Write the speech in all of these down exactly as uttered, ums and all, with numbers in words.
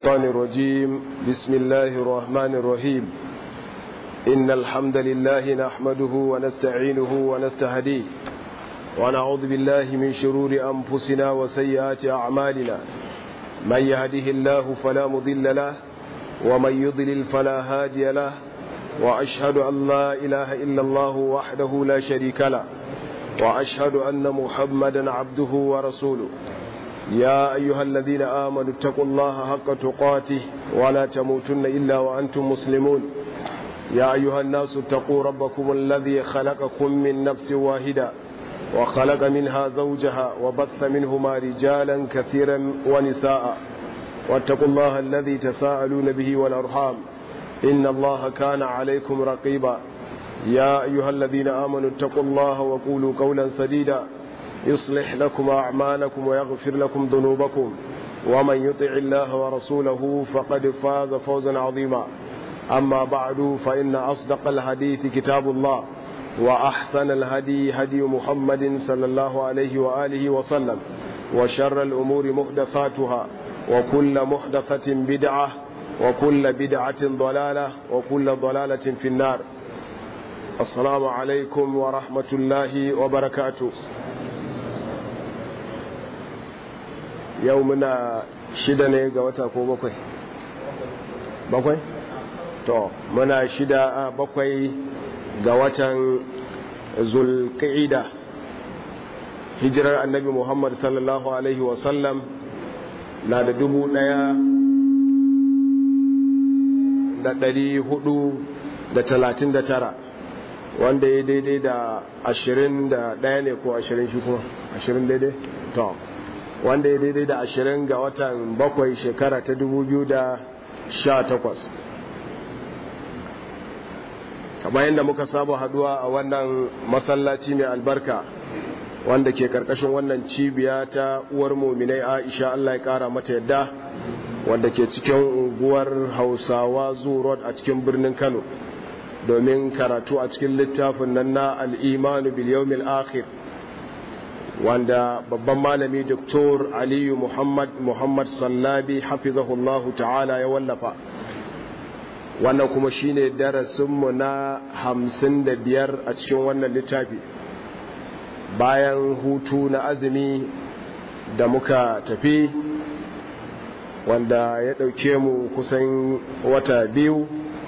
الشيطان الرجيم. بسم الله الرحمن الرحيم. إن الحمد لله نحمده ونستعينه ونستهديه ونعوذ بالله من شرور أنفسنا وسيئات أعمالنا. من يهده الله فلا مضل له ومن يضلل فلا هادي له، وأشهد أن لا إله إلا الله وحده لا شريك له، وأشهد أن محمدا عبده ورسوله. يا أيها الذين آمنوا اتقوا الله حق تقاته ولا تموتن إلا وأنتم مسلمون. يا أيها الناس اتقوا ربكم الذي خلقكم من نفس واحدة وخلق منها زوجها وبث منهما رجالا كثيرا ونساء، واتقوا الله الذي تساءلون به والأرحام إن الله كان عليكم رقيبا. يا أيها الذين آمنوا اتقوا الله وقولوا قولا سديدا يصلح لكم أعمالكم ويغفر لكم ذنوبكم، ومن يطع الله ورسوله فقد فاز فوزا عظيما. أما بعد، فإن أصدق الحديث كتاب الله، وأحسن الهدي هدي محمد صلى الله عليه وآله وسلم، وشر الأمور محدثاتها، وكل محدثة بدعة، وكل بدعة ضلالة، وكل ضلالة في النار. السلام عليكم ورحمة الله وبركاته. yau muna shida ne ga wata ko bakwai bakwai to muna shida a bakwai ga watan zulqa'ida, hijirar annabi Muhammad sallallahu alaihi wasallam na da dubu daya da dari hudu da talatin da tara, wanda ya daidai da ashirin da daya ne ko ashirin shi kuma ashirin daidai to wanda ya daidai da ashirin ga watan bakwai shekara ta dubu biyu da sha takwas. kamar yadda muka saba haduwa a wannan masallaci mai albarka wanda ke karkashin wannan cibiya ta uwar muminai Aisha, Allah ya kara mata yadda, wanda ke cikin unguwar Hausawa Zoo Road a cikin birnin Kano, domin karatu a cikin littafin nan na al-Iman bil Yawmil Akhir, wanda babban malami Doktor Aliyu Muhammad Muhammad Sallabi hafizahullahu ta'ala ya wallafa. Wannan kuma shine darasinmu na hamsin da biyar a cikin wannan littafi, bayan hutu na azumi da muka tafi, wanda ya ɗauke mu kusan wata biyu.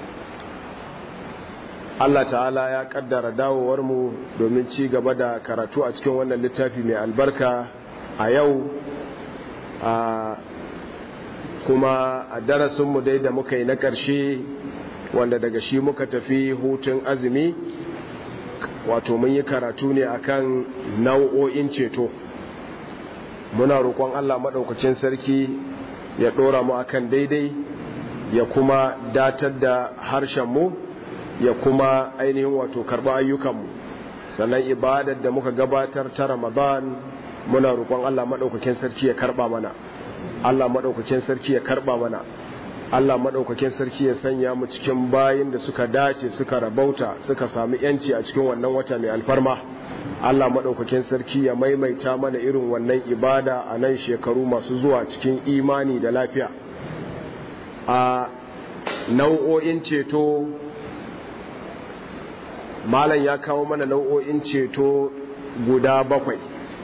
Allah ta'ala ya kaddara dawowar mu domin ci gaba da karatu a cikin wannan littafi mai albarka a yau, a kuma a darasinmu dai da muka yi na ƙarshe, wanda daga shi muka tafi hutun azumi, wato mun yi karatu ne akan nau'o'in ceto. Muna roƙon Allah maɗaukacin sarki ya ɗora mu akan daidai, ya kuma datar da harshen mu, ya kuma ainihin wato karɓa ayyukanmu. Sannan ibadar da muka gabatar ta Ramadan, muna roƙon Allah maɗaukakin sarki ya karɓa mana, Allah maɗaukakin sarki ya karɓa mana, Allah maɗaukakin sarki ya sanya mu cikin bayin da suka dace, suka rabauta, suka sami yanci a cikin wannan wata mai alfarma. Allah maɗaukakin sarki ya maimaita mana irin wannan ibada a nan shekaru masu zuwa cikin imani da lafiya. A nau'o'in ceto, malam ya kawo mana nau'o'in ceto guda bakwai.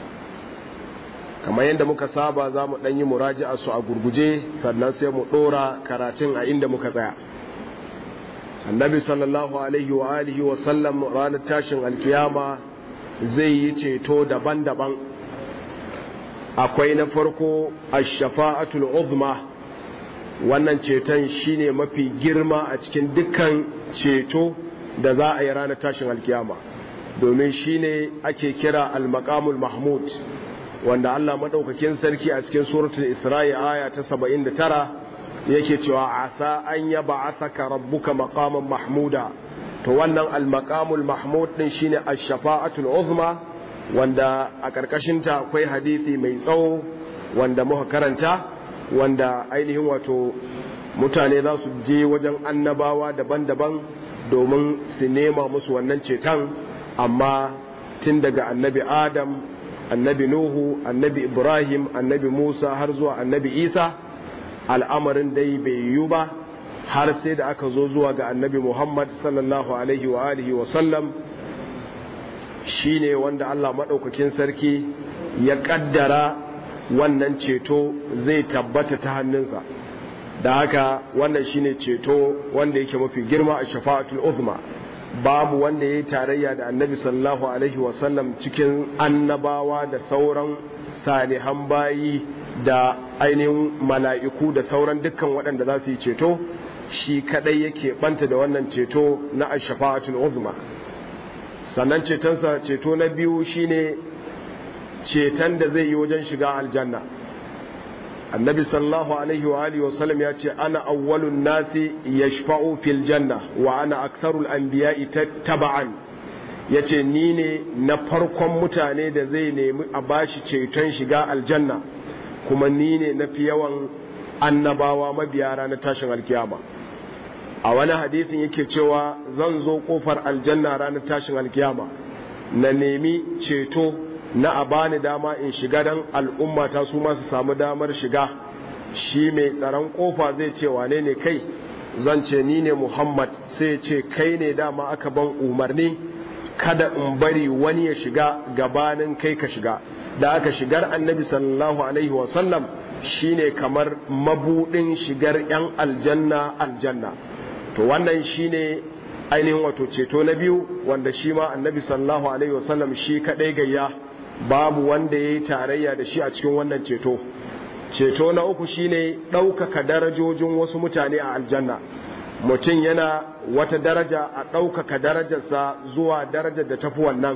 Kamar yadda muka saba, za mu ɗanyi muraji'a su a gurguje, sannan sai mu ɗora karatun a inda muka tsaya. Annabi sallallahu alaihi wa alihi wa sallam ranar tashin alkiyama zai yi ceto daban-daban. Akwai na farko ash-shafa'atul uzma. Wannan ceton shine mafi girma a cikin dukkan ceto da za a yi ranar tashin alkiyama, domin shine ake kira al-maqamul mahmud, wanda Allah madaukakin sarki a cikin suratul Isra'i aya ta saba'in da tara yake cewa asa an yab'athaka rabbuka maqaman mahmuda. To wannan al-maqamul mahmud din shine ash-shafa'atul uzma, wanda a karkashin ta akwai hadisi mai tsawo wanda muka karanta, wanda ainihin wato mutane za su je wajen annabawa daban-daban domin su nema musu wannan ceton, amma tun daga annabi Adam, annabi Nuhu, annabi Ibrahim, annabi Musa har zuwa annabi Isa, al'amarin dai bai yiwu ba har sai da aka zo zuwa ga annabi Muhammad sallallahu alaihi wa alihi wa sallam, shine wanda Allah maɗaukakin sarki ya ƙaddara wannan ceto zai tabbata ta hannunsa. Da haka wannan shine ceto wanda yake mafi girma a shafa'atul uzma. Babu wanda ya yi tarayya da annabi sallallahu alaihi wasallam cikin annabawa da sauran salihan bayi da ainihin mala'iku da sauran dukkan waɗanda za su yi ceto, shi kadai yake banta da wannan ceto na shafa'atul uzma. Sannan cetonsa ceto na biyu shine ceton da zai yi wajen shiga aljanna. Annabi sallallahu alaihi wa alihi wasallam ya ce ana awwalun nasi yashfa'u fil janna wa ana aktharul anbiya'i taba'an. Yace ni ne na farkon mutane da zai nemi a bashi ceton shiga aljanna, kuma ni ne na fi yawan annabawa mabiya ranar tashin alkiyama. A wani hadisin yake cewa zan zo kofar aljanna ranar tashin alkiyama na nemi ceto na a bani dama in shiga dan al'umma ta su masu samu damar shiga. Shi mai tsaron kofa zai ce wane ne kai? Zan ce ni ne Muhammad. Sai ce kai ne dama aka ban umarni kada in bari wani ya shiga gabanin kai ka shiga. Da aka shigar annabi sallallahu alaihi wasallam shine kamar mabudin shigar yan aljanna aljanna. To wannan shine ainihin wato ceto na biyu, wanda shi ma annabi sallallahu alaihi wasallam shi kadai gayya, babu wanda ya yi tarayya da shi a cikin wannan ceto. Ceto na uku shine ɗaukaka darajojin wasu mutane a aljanna. Mutum yana wata daraja a ɗaukaka darajarsa zuwa darajar da tafi wannan,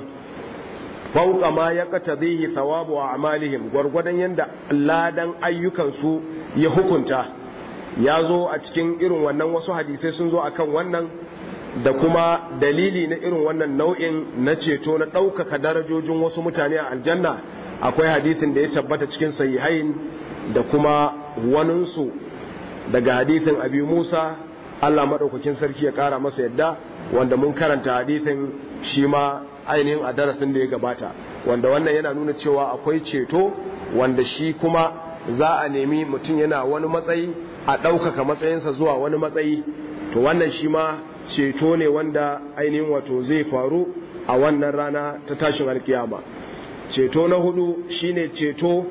fauka ma ya qatadhihi thawabu a'malihim, gwargwadon yanda ladan ayyukansu ya hukunta. Ya zo a cikin irin wannan, wasu hadisai sun zo akan wannan, da kuma dalili na irin wannan nau'in na ceto na ɗaukaka darajojin wasu mutane a aljanna. Akwai hadisin da ya tabbata cikin sahihain da kuma waninsu daga hadisin Abi Musa, Allah maɗaukakin sarki ya ƙara masa yadda, wanda mun karanta hadisin shi ma ainihin a darasin da ya gabata, wanda wannan yana nuna cewa akwai ceto wanda shi kuma za a nemi mutum yana wani matsayi a ɗaukaka matsayinsa zuwa wani matsayi. To wannan shi ma ceto ne wanda ainihin wato zai faru a wannan rana ta tashin alkiyama. Ceto na hudu shine ceto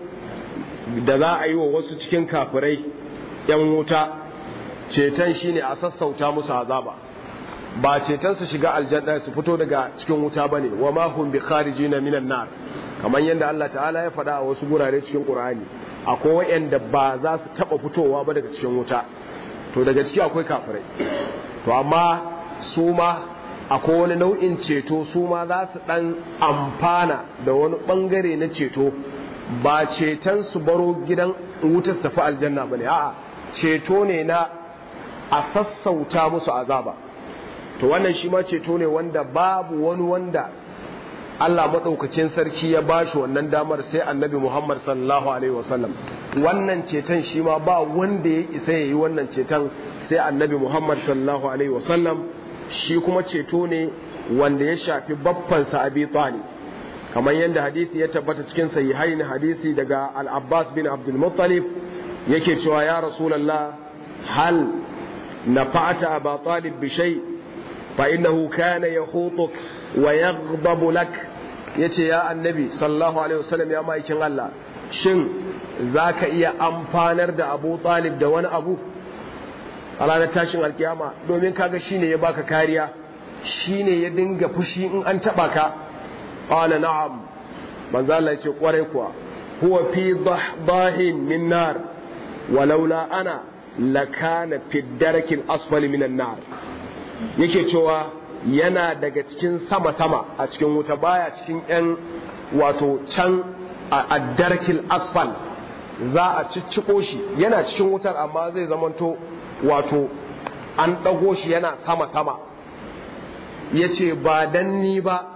da za a yi wa wasu cikin kafirai yan wuta. Ceton shine a sassauta musu azaba, ba ceton su shiga aljanna su fito daga cikin wuta bane, wa ma hum bi kharijina minan nar, kamar yadda Allah ta'ala ya faɗa a wasu gurare cikin Qur'ani. Akwai wayanda ba za su taba fitowa ba daga cikin wuta, to daga ciki akwai kafirai. To amma su ma akwai wani nau'in ceto, su ma za su dan amfana da wani bangare na ceto, ba ceton su baro gidan wutar su tafi aljanna bane, a'a ceto ne na a sassauta musu azaba. To wannan shi ma ceto ne wanda babu wani wanda Allah maɗaukacin sarki ya bashi wannan damar sai annabi Muhammad sallallahu alaihi wasallam. Wannan ceton shi ma ba wanda ya isa ya yi wannan ceton sai annabi Muhammad sallallahu alaihi wasallam. Shi kuma ceto ne wanda ya shafi baffansa Abi Talib, kamar yadda hadisi ya tabbata cikin sahihain, hadisi daga Al-Abbas bin Abdul Muttalib yake cewa ya Rasulullah, hal nafa'ata Aba Talib bi shay fa innahu kana yahutuk wa yaghdabu lak. Yace ya annabi sallallahu alaihi wasallam, ya maikin Allah, shin zaka iya amfanar da Abu Talib da wani abu a ranar tashin alkiyama? Domin kaga shine ya baka kariya, shine ya dinga fushi in an taba ka. Qala na'am, manzo Allah yace kwarai kuwa, huwa fi dahdahin min nar walaula ana lakana fi darakil asfali minan nar. Yake cewa yana daga cikin sama-sama a cikin wuta, baya cikin yan wato can a darakil asfal, za a cicciko shi yana cikin wutar amma zai zamanto wato an ɗago shi yana sama-sama. Ya ce ba dan ni ba,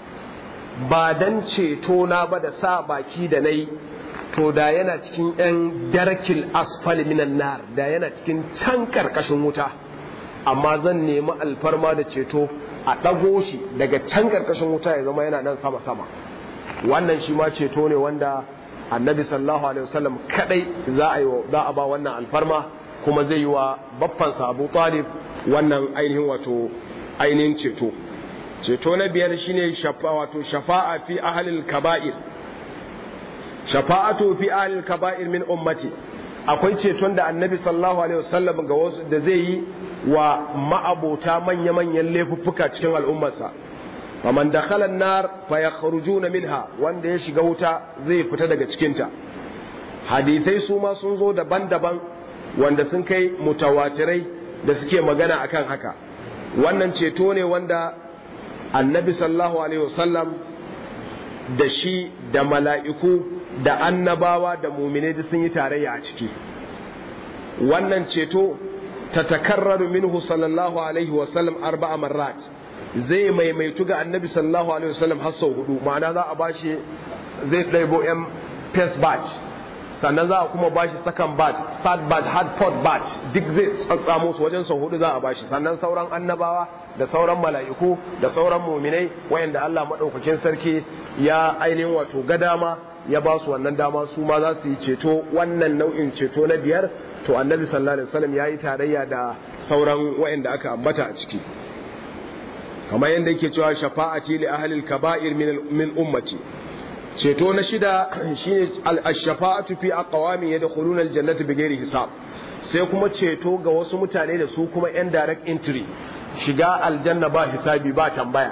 ba dan ceto na ba da sa baki da na yi, to da yana cikin yan darakil asfal minan nar, da yana cikin can ƙarƙashin wuta. Amma zan nemi alfarma da ceto a ɗago shi daga can ƙarƙashin wuta ya zama yana nan sama-sama. Wannan shi ma ceto ne wanda annabi sallallahu alaihi wasallam kadai za a yi za a ba wannan alfarma kuma zai yi wa baffansa Abu Talib wannan ainihin wato ainihin ceto. Ceto na biyar shine shafa wato shafa'a fi ahlil kaba'ir. Shafa'atu fi ahlil kaba'ir min ummati, akwai ceton da annabi sallallahu alaihi wasallam ga wasu da zai yi wa ma'abota manya-manyan laifuffuka cikin al'ummarsa. faman dakhala an-nar fayakhrujuna minha, wanda ya shiga wuta zai fita daga cikinta. Hadisai su ma sun zo daban-daban wanda sun kai mutawatirai da suke magana akan haka. Wannan ceto ne wanda annabi sallallahu alaihi wasallam da shi da mala'iku da annabawa da muminai sun yi tarayya a ciki. Wannan ceto ta takarraru minhu sallallahu alaihi wasallam arba'a marrat, zai maimaitu ga annabi sallallahu alaihi wasallam har sau hudu. Ma'ana za a bashi, zai ɗaibo yan first batch, sannan za a kuma bashi second batch, third batch, hard fourth batch, duk zai tsatsamo su wajen sau hudu za a bashi. Sannan sauran annabawa da sauran mala'iku da sauran muminai wayanda Allah madaukakin sarki ya ainihin wato ga dama ya ba su wannan dama, su ma za su yi ceto. Wannan nau'in ceto na biyar, to annabi sallallahu alaihi wasallam ya yi tarayya da sauran wayanda aka ambata a ciki, kamar yadda yake cewa shafa'ati li ahlil kaba'ir min min ummati. Ceto na shida shine al-shafa'atu fi aqwamin yadkhuluna al-jannata bighairi hisab, sai kuma ceto ga wasu mutane da su kuma yan direct entry, shiga aljanna ba hisabi ba tambaya.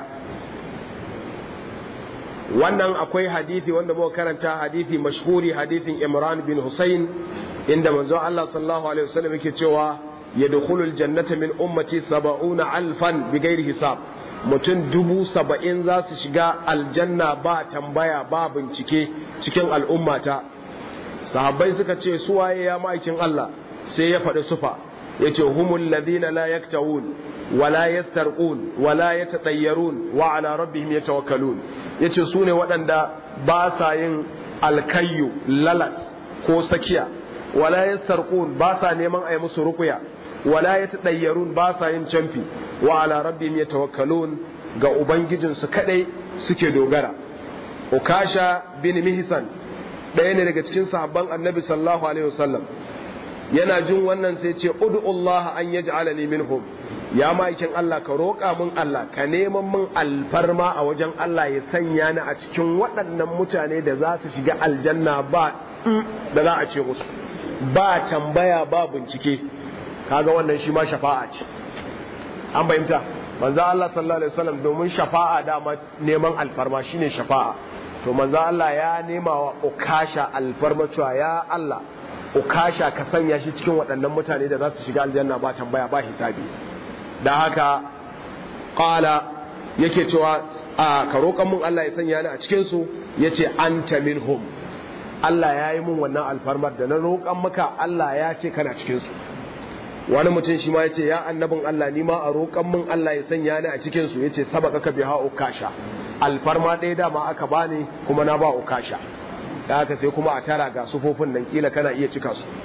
Wannan akwai hadisi wanda muka karanta, hadisi mashhuri, hadisin Imran bin Husayn, inda manzo Allah sallallahu alaihi wasallam yake cewa yadkhulul jannata min ummati sab'una alfan bighairi hisab, mutum dubu saba'in za su shiga aljanna ba tambaya ba bincike cikin al'ummata. Sahabbai suka ce su waye ya ma'aikin Allah? Sai ya faɗi sufa, yace humul ladina la yaktawun wala yastarqun wala yatatayyarun wa ala rabbihim yatawakkalun. Yace su ne waɗanda ba sa yin alkayyu, lalas ko sakiya, wala yastarqun ba sa neman ayi musu ruqya, wala yatadayyarun ba sa yin canfi, wa ala rabbihim yatawakkalun ga ubangijinsu kadai suke dogara. Ukasha bin Mihsan ɗaya ne daga cikin sahabban annabi sallallahu alaihi wasallam, yana jin wannan sai ce ud'u Allah an yaj'alani minhum, ya ma'aikin Allah ka roƙa mun Allah, ka neman mun alfarma a wajen Allah ya sanya ni a cikin waɗannan mutane da za su shiga aljanna ba da za a ce musu, ba tambaya ba bincike. Kaga wannan shi ma shafa'a ce, an bayyanta manzo Allah sallallahu alaihi wasallam, domin shafa'a dama neman alfarma shine shafa'a. To manzo Allah ya nema wa Ukasha alfarma cewa ya Allah, Ukasha ka sanya shi cikin waɗannan mutane da za su shiga aljanna ba tambaya ba hisabi. Da haka qala yake cewa a ka roƙan mun Allah ya sanya ni a cikin su, yace anta minhum, Allah ya yi mun wannan alfarmar da na roƙan maka, Allah ya ce kana cikin su. Wani mutum shi ma ya ce ya annabin Allah, ni ma a roƙan mun Allah ya sanya ni a cikin su. Yace sabaka ka biha Ukasha, alfarma ɗaya dama aka bani kuma na ba Ukasha. Da haka sai kuma a tara ga sufofin nan, kila kana iya cika su.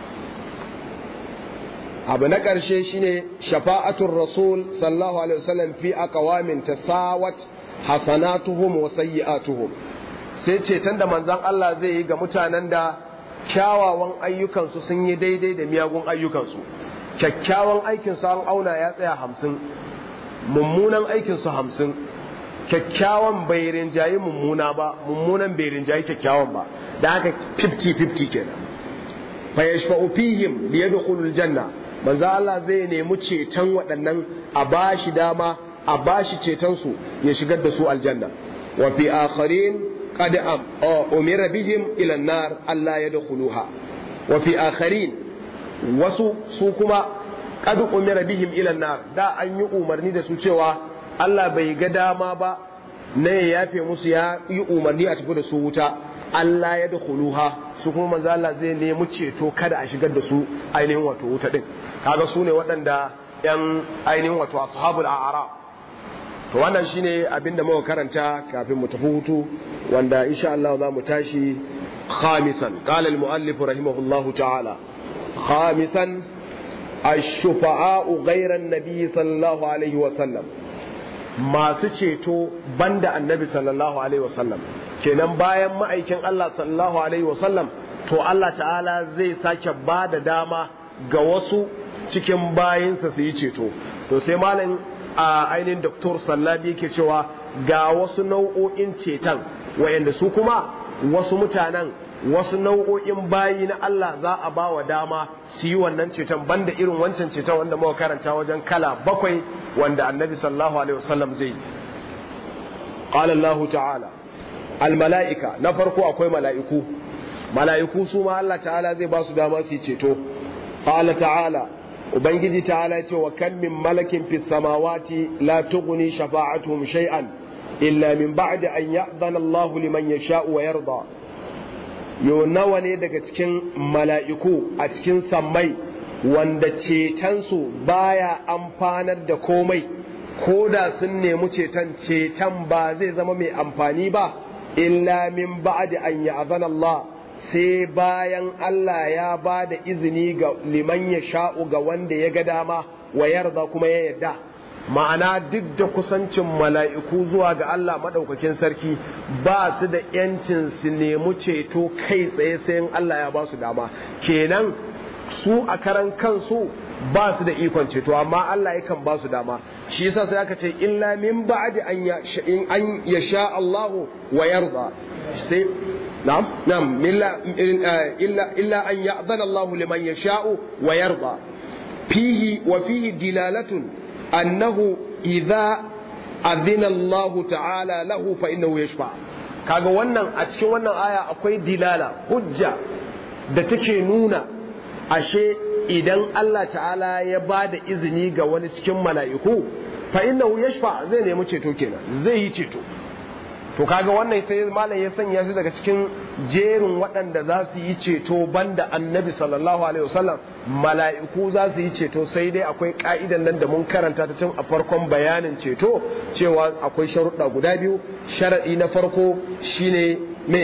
Abu na ƙarshe shine shafa'atul rasul sallallahu alaihi wasallam fi aqwamin tasawat hasanatuhum wa sayyi'atuhum, sai ceton da manzon Allah zai yi ga mutanen da kyawawan ayyukansu sun yi daidai da miyagun ayyukansu. Kyakkyawan aikinsu an auna ya tsaya hamsin, mummunan aikinsu hamsin. Kyakkyawan bai rinjayi mummuna ba, mummunan bai rinjayi kyakkyawan ba, da haka fifty fifty kenan. Fa yashfa'u fihim liyadkhulul janna, manzo Allah zai nemi ceton waɗannan, a bashi dama, a bashi ceton su ya shigar da su aljanna. Wa fi akharin qad umira bihim ila an-nar alla yadkhuluha. Wa fi akharin, wasu su kuma qad umira bihim ila an-nar, da an yi umarni da su cewa Allah bai ga dama ba na ya yafe musu, ya yi umarni a tafi da su wuta, Allah ya dakhuluha, su kuma manzo Allah zai nemi ceto kada a shigar da su ainihin wato wuta din. Kaga su ne waɗanda yan ainihin wato ashabul a'raf. To wannan shine abinda muka karanta kafin mu tafi hutu, wanda insha Allah za mu tashi khamisan. Qala al-muallif rahimahullahu ta'ala, khamisan ash-shufa'a'u ghayra an-nabi sallallahu alaihi wa sallam, masu ceto banda annabi sallallahu alaihi wasallam. kenan bayan ma'aikin Allah sallallahu alaihi wasallam to Allah ta'ala zai sake ba da dama ga wasu cikin bayinsa su yi ceto. To sai malam a ainihin Doktor Sallabi yake cewa ga wasu nau'o'in ceton wayanda su kuma wasu mutanen wasu nau'o'in bayi na Allah za a ba wa dama su yi wannan ceton banda irin wancan ceton wanda muka karanta wajen kala bakwai wanda annabi sallallahu alaihi wasallam zai. Qala Allah ta'ala al mala'ika, na farko akwai mala'iku. Mala'iku su ma Allah ta'ala zai ba su dama su yi ceto. Qala ta'ala, ubangiji ta'ala ya ce wa kan min malakin fis samawati la tughni shafa'atuhum shay'an illa min ba'di an ya'dhana Allah liman yasha'u wa yarda. Yo nawa ne daga cikin mala'iku a cikin sammai wanda cetonsu baya amfanar da komai, ko da sun nemi ceton ceton ba zai zama mai amfani ba illa min ba'di an ya'zana Allah, sai bayan Allah ya ba da izini ga liman ya sha'u ga wanda ya ga dama wa yarda kuma ya yarda. Ma'ana duk da kusancin mala'iku zuwa ga Allah maɗaukakin sarki ba su da ‘yancin su nemi ceto kai tsaye sai in Allah ya ba su dama, kenan su a karan kansu ba su da ikon ceto amma Allah yakan ba su dama. Shi yasa sai aka ce illa min ba'di an ya sha Allahu wa yarda, sai na'am na'am illa illa an ya'dhana Allahu liman yasha'u wa yarda. Fihi wa fihi dilalatun annahu idza adhina Allah ta'ala lahu fa innahu yashfa. Kaga wannan a cikin wannan aya akwai dilala, hujja da take nuna ashe idan Allah ta'ala ya bada izini ga wani cikin mala'iku fa innahu yashfa, zai nemi ceto kenan, zai yi ceto. To kaga wannan sai malam ya sanya shi daga cikin jerin waɗanda za su yi ceto banda annabi sallallahu alaihi wasallam. Mala'iku za su yi ceto, sai dai akwai ka'idan nan da mun karanta ta tun a farkon bayanin ceto cewa akwai sharuɗa guda biyu. Sharaɗi na farko shine me?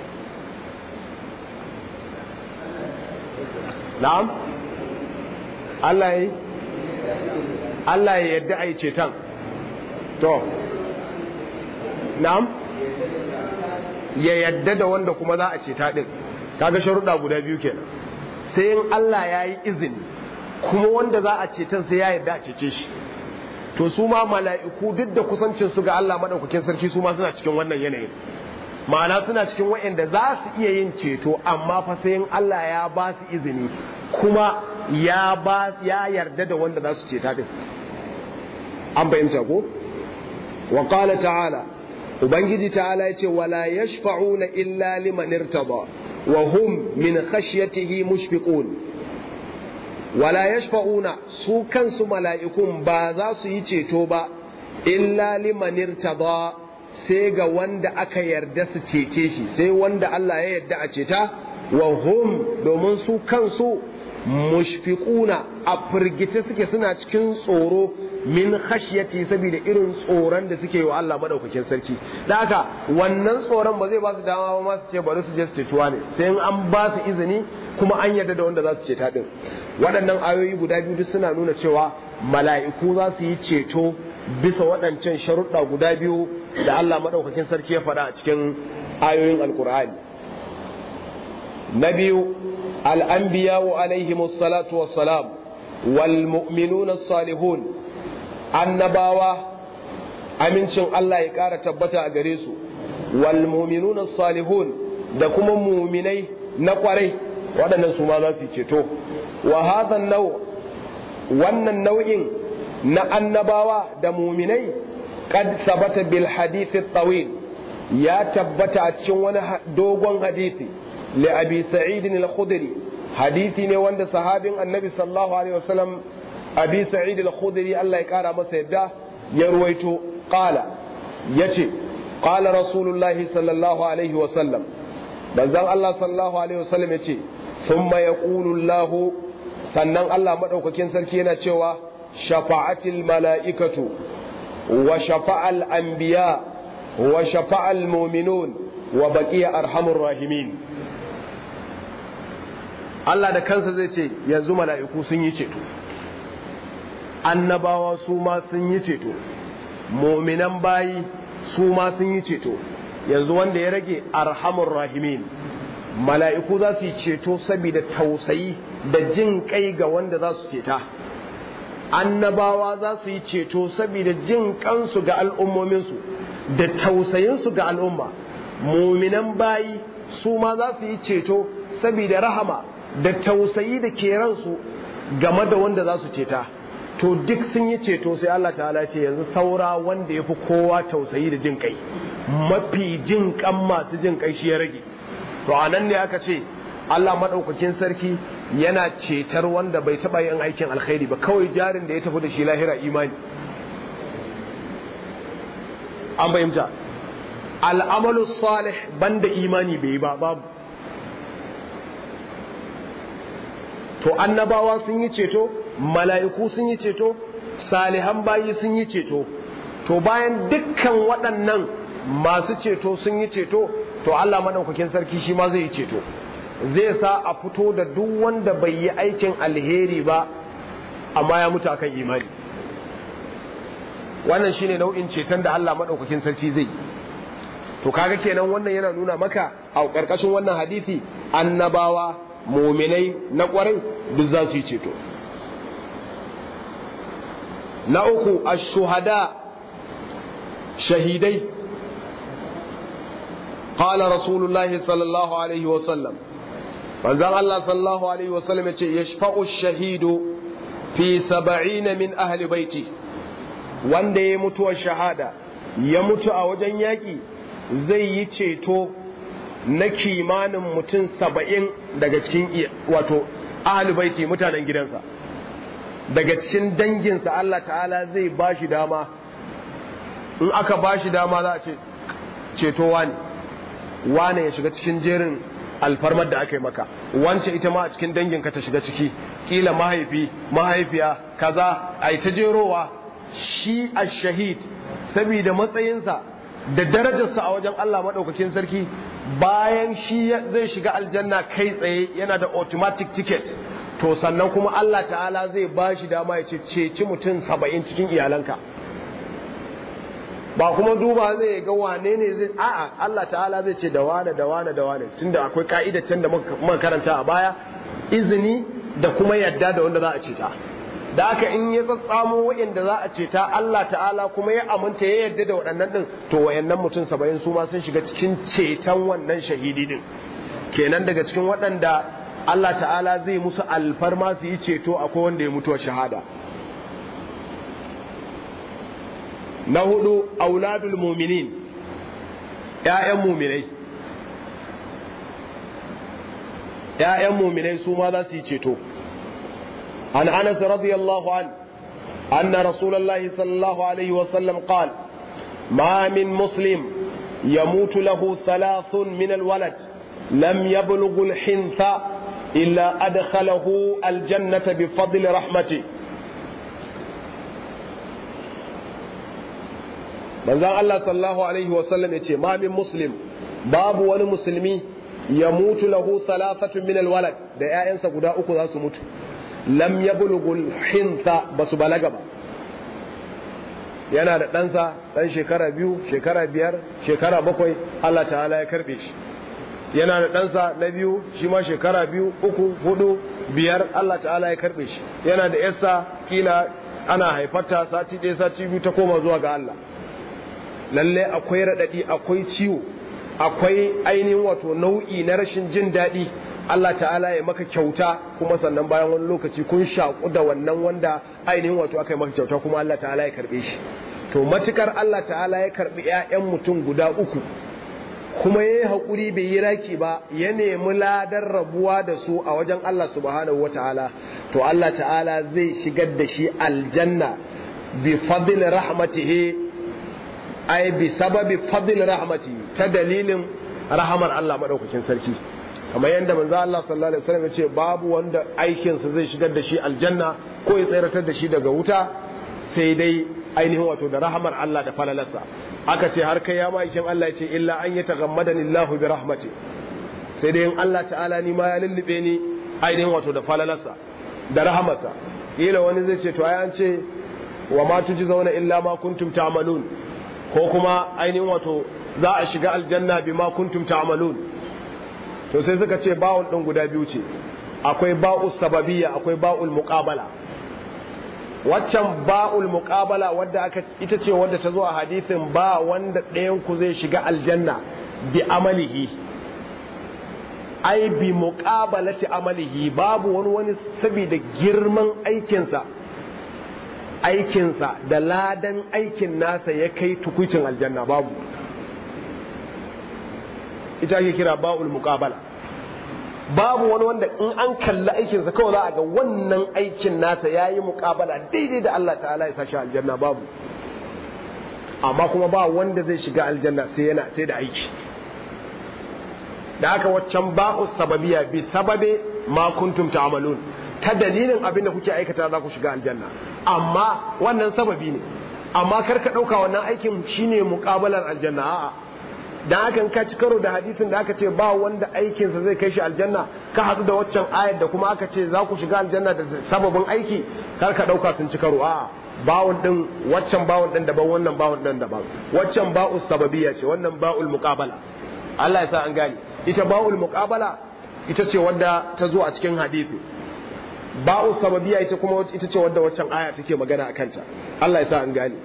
Na'am? Allah ya Allah ya yarda a yi ceton. To na'am, ya yadda da wanda kuma za a ceta din. Kaga sharuɗa guda biyu kenan. Sai in Allah ya yi izini kuma wanda za a cetan sai ya yadda a cece shi. To su ma mala'iku duk da kusancin su ga Allah madaukakin sarki su ma suna cikin wannan yanayin. Ma'ana suna cikin waɗanda za su iya yin ceto amma fa sai in Allah ya ba su izini kuma ya ba ya yarda da wanda za su ceta din. An bayyana ko? Wa qala ta'ala, ubangiji ta'ala yace wala yashfa'una illa liman irtada wa hum min khashyatihi mushfiqun. Wala yashfa'una, su kansu mala'ikun ba za su yi ceto ba illa liman irtada, sai ga wanda aka yarda su cece shi, sai wanda Allah ya yarda a ceta. Wa hum, domin su kansu mushfiquna, a firgice suke, suna cikin tsoro min khashyati, saboda irin tsoron da suke wa Allah madaukakin sarki. Da haka wannan tsoron ba zai ba su dama ba ma su ce bari su je su cetuwa ne, sai an ba su izini kuma an yarda da wanda za su ceta din. Waɗannan ayoyi guda biyu duk suna nuna cewa mala'iku za su yi ceto bisa waɗancan sharuɗa guda biyu da Allah madaukakin sarki ya faɗa a cikin ayoyin Alƙur'ani. Na biyu, al-anbiya'u alaihimus salatu wassalam wal mu'minuna salihun, annabawa amincin Allah ya ƙara tabbata a gare su, wal mu'minuna salihun, da kuma muminai na kwarai, waɗannan su ma za su ceto. Wa hadha nau, wannan nau'in na annabawa da muminai qad sabata bil hadith at-tawil, ya tabbata a cikin wani dogon hadisi li abi sa'id al-khudri, hadisi ne wanda sahabin annabi sallallahu alaihi wasallam abi sa'id al-khudri Allah ya kara masa yadda ya ruwaito. Qala, yace qala rasulullahi sallallahu alaihi wasallam, manzon Allah sallallahu alaihi wasallam yace thumma yaqulu Allah, sannan Allah madaukakin sarki yana cewa shafa'atil mala'ikatu wa shafa'al anbiya wa shafa'al mu'minun wa baqiya arhamur rahimin. Allah da kansa zai ce yanzu mala'iku sun yi ceto, annabawa su ma sun yi ceto, mu'minan bayi su ma sun yi ceto, yanzu wanda ya rage arhamur rahimin, mala'iku za su yi ceto saboda tausayi da jin kai ga wanda za su ceta, annabawa za su yi ceto saboda jin kansu ga al'ummominsu da tausayinsu ga al'umma, muminan bayi su ma za su yi ceto saboda rahama da tausayi da ke ransu game da wanda za su ceta. To duk sun yi ceto sai Allah ta'ala ce yanzu saura wanda ya fi kowa tausayi da jin kai, mafi jin kan masu jin kai shi ya rage. To a nan ne aka ce Allah maɗaukakin sarki yana cetar wanda bai taɓa yin aikin alkhairi ba, kawai jarin da ya tafi da shi lahira imani. An fahimta, al'amalu salih banda imani bai yi ba, babu. To annabawa sun yi ceto, mala'iku sun yi ceto, salihan bayi sun yi ceto. To bayan dukkan waɗannan masu ceto sun yi ceto, to Allah madaukakin sarki shi ma zai yi ceto, zai sa a fito da duk wanda bai yi aikin alheri ba amma ya mutu akan imani. Wannan shine nau'in ceton da Allah madaukakin sarki zai. To kaga kenan wannan yana nuna maka a ƙarƙashin wannan hadisi annabawa, muminai na ƙwarai duk za su yi ceto. Na uku ash-shuhada, shahidai. قال رسول الله صلى الله عليه وسلم manzon Allah sallallahu alaihi wasallam yace yashfa'u ash-shahidu fi sab'ina min ahli baiti, wanda ya mutuwa shahada ya mutu a wajen yaki zai yi ceto na kimanin mutum saba'in daga cikin wato ahli baiti, mutanen gidansa, daga cikin danginsa. Allah ta'ala zai bashi dama, in aka bashi dama za a ce ceto wani wane ya shiga cikin jerin alfarmar da aka yi maka, wance ita ma a cikin danginka ta shiga ciki, kila mahaifi mahaifiya kaza a ta jerowa. Shi ash-shahid saboda matsayinsa da darajarsa a wajen Allah maɗaukakin sarki, bayan shi zai shiga aljanna kai tsaye yana da automatic ticket, to sannan kuma Allah ta'ala zai ba shi dama ya ce ceci mutum saba'in cikin iyalanka. Ba kuma duba zai ga wane ne zai, a'a Allah ta'ala zai ce da wane da wane da wane, tunda akwai ka'idar can da muka karanta a baya, izini da kuma yadda da wanda za a ceta. Da haka in ya tsatsamo wa'inda za a ceta, Allah ta'ala kuma ya aminta ya yadda da waɗannan din, to wayannan mutum saba'in su ma sun shiga cikin ceton wannan shahidi din. Kenan daga cikin waɗanda Allah ta'ala zai musu alfarma su yi ceto akwai wanda ya mutuwa shahada. Na hudu auladul muminin, ‘ya'yan muminai, ‘ya'yan muminai su ma za su yi ceto. An Anas radiyallahu an, anna Rasulallahi sallallahu alaihi wasallam qal, ma min muslim yamutu lahu thalathun min alwalad lam yablughu alhintha illa adkhalahu aljannata bi fadli rahmati. Manzon Allah sallallahu alaihi wasallam yace ma min muslim, babu wani musulmi ya mutu lahu thalathatun min alwalad, da ƴaƴansa guda uku za su mutu, lam yablughul hintha, basu balaga ba. Yana da ɗansa ɗan shekara biyu, shekara biyar, shekara bakwai, Allah ta'ala ya karɓe shi. Yana da ɗansa na biyu, shi ma shekara biyu, uku, hudu, biyar, Allah ta'ala ya karɓe shi. Yana da yarsa kila ana haifarta sati ɗaya sati biyu ta koma zuwa ga Allah. Lalle akwai raɗaɗi, akwai ciwo, akwai ainihin wato nau'i na rashin jin daɗi. Allah ta'ala ya maka kyauta kuma sannan bayan wani lokaci kun shaƙu da wannan wanda ainihin wato aka yi maka kyauta kuma Allah ta'ala ya karɓe shi. To matukar Allah ta'ala ya karɓi ‘ya'yan mutum guda uku kuma ya yi haƙuri bai yi raki ba, ya nemi ladar rabuwa da su a wajen Allah subhanahu wa ta'ala, to Allah ta'ala zai shigar da shi aljanna bi fadl rahmatihi, ai bi sababi fadl rahmati, ta dalilin rahamar Allah madaukakin sarki. Kamar yadda manzo Allah sallallahu alaihi wasallam ya ce babu wanda aikinsa zai shigar da shi aljanna ko ya tsiratar da shi daga wuta sai dai ainihin wato da rahamar Allah da falalarsa. Aka ce har kai ya ma'aikin Allah ya ce illa an yataghammadani Allahu bi rahmati, sai dai in Allah ta'ala ni ma ya lullube ni ainihin wato da falalarsa da rahamarsa. Kila wani zai ce to ai an ce wa ma tujzauna illa ma kuntum ta'malun, ko kuma ainihin wato za a shiga aljanna bima kuntum ta'malun. To sai suka ce ba'un din guda biyu ce, akwai ba'ul sababiyya akwai ba'ul muqabala. Waccan ba'ul muqabala wadda aka ita ce wadda ta zo a hadisin ba wanda ɗayan ku zai shiga aljanna bi amalihi, ai bi muqabalati amalihi, babu wani wani saboda girman aikinsa aikinsa da ladan aikin nasa ya kai tukucin aljanna, babu. Ita ake kira ba'ul muqabala. Babu wani wanda in an kalli aikinsa kawai za a ga wannan aikin nasa ya yi muqabala daidai da Allah ta'ala ya sashi aljanna, babu. Amma kuma ba wanda zai shiga aljanna sai yana sai da aiki. Da haka waccan ba'u sababiyya bi sababe ma kuntum ta'malun, ta dalilin abin da kuke aikata za ku shiga aljanna, amma wannan sababi ne. Amma kar ka dauka wannan aikin shine muqabalar aljanna, a'a. Dan haka in ka ci karo da hadisin da aka ce ba wanda aikinsa zai kai shi aljanna, ka hadu da waccan ayar da kuma aka ce za ku shiga aljanna da sababin aiki, kar ka dauka sun ci karo, a'a. Bawun din waccan bawun din daban, wannan bawun din daban. Waccan ba'u sababiyya ce, wannan ba'ul muqabala. Allah ya sa an gane. Ita ba'ul muqabala ita ce wadda ta zo a cikin hadisi. Ba'u sababiyya ita kuma ita ce wadda waccan aya take magana akan ta. Allah ya sa an gane.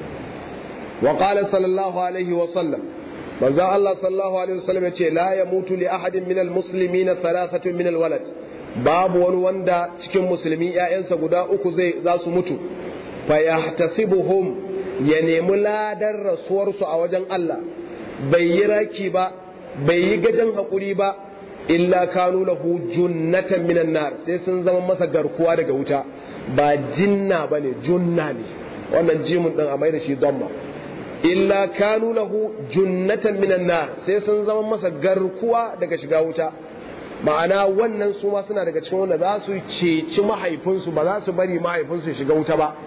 Wa qala sallallahu alaihi wa sallam, manzo Allah sallallahu alaihi wa sallam ya ce la yamutu li ahadin min almuslimina thalathatun min alwalad, babu wani wanda cikin musulmi ƴaƴansa guda uku zai za su mutu, fa yahtasibuhum, ya nemi ladan rasuwarsu a wajen Allah, bai yi raki ba bai yi gajen haƙuri ba, illa kanu lahu junnatan minan nar, sai sun zama masa garkuwa daga wuta. Ba jinna bane, junna ne, wannan jimun din a mai da shi damma. Illa kanu lahu junnatan minan nar, sai sun zama masa garkuwa daga shiga wuta. Ma'ana wannan su ma suna daga cikin wanda za su ceci mahaifinsu, ba za su bari mahaifinsu shiga wuta ba.